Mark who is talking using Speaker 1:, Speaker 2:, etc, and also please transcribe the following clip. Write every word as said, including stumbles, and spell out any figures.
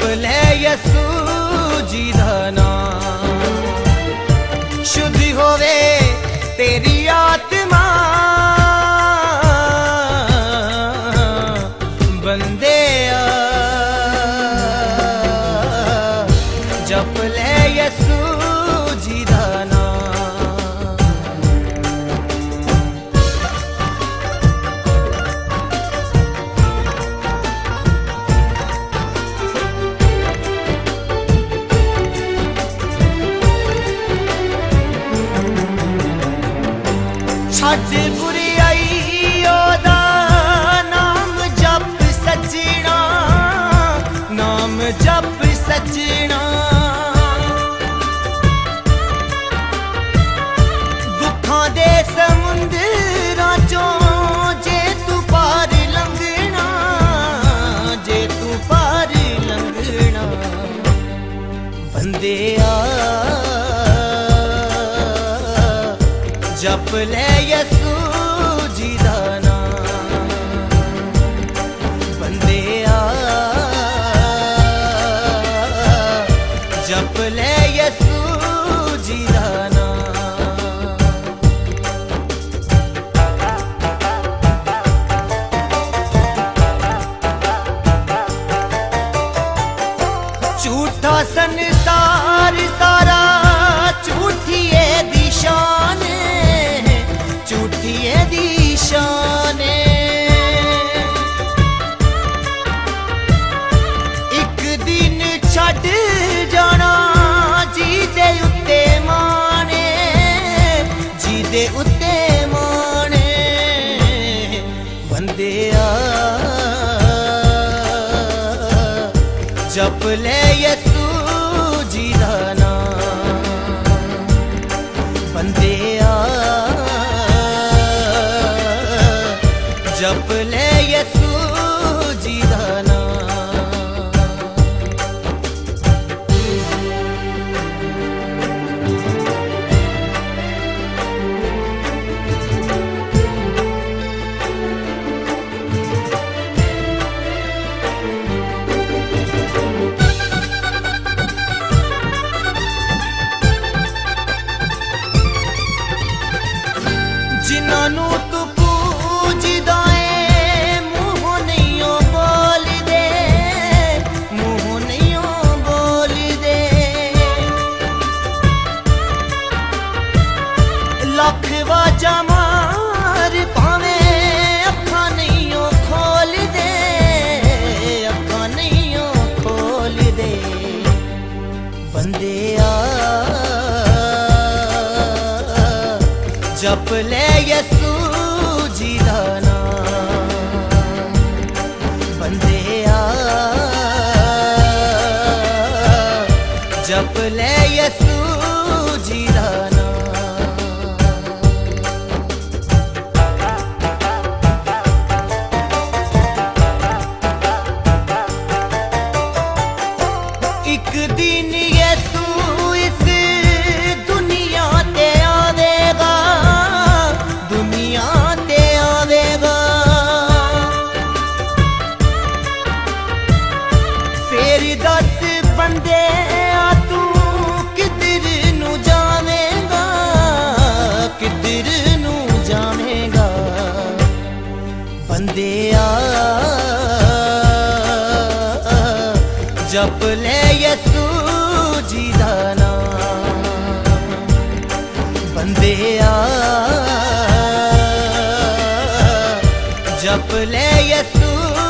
Speaker 1: जप ले यसू जी दा नाम, शुद्ध होवे तेरी आत्मा बंदे जप ले यसू जी दा नाम। छड़ बुराई ओदा नाम जप सजना, नाम जप सजना। दुखां दे समुंदरां चों जे तू पार लंघना, जे तू पार लंघना बंदेआ जप ले यसू जी दा नाम। बंदेआ जप ले यसू जी दा नाम। झूठा संसार सारा झूठी है दिशान, झूठी है दिशान। एक दिन छड़ जाना जी दे उत्ते माने, जी दे उत्ते माने बंदेआ जप ले यसू जी दा नाम। बंदेआ जप ले यसू जी दा नाम। जिन्हां नूं तू पूजदा ऐ मूंह नहीं बोल दे, मूंह नहीं बोल दे। लख वाजा मार भावें अखां नहीं खोल दे, अखां नहीं खोल दे बंदेआ जप ले यसू जी दा नाम। बंदेआ जप ले यसू जी दा नाम। एक दिन यसू इस दुनिया ते आवेगा, दुनिया ते आवेगा। फिर दस बंदे तू किधर नू जावेगा, किधर नू जावेगा बंदेआ जप ले यसू जी दा नाम। बंदेआ जप ले यसू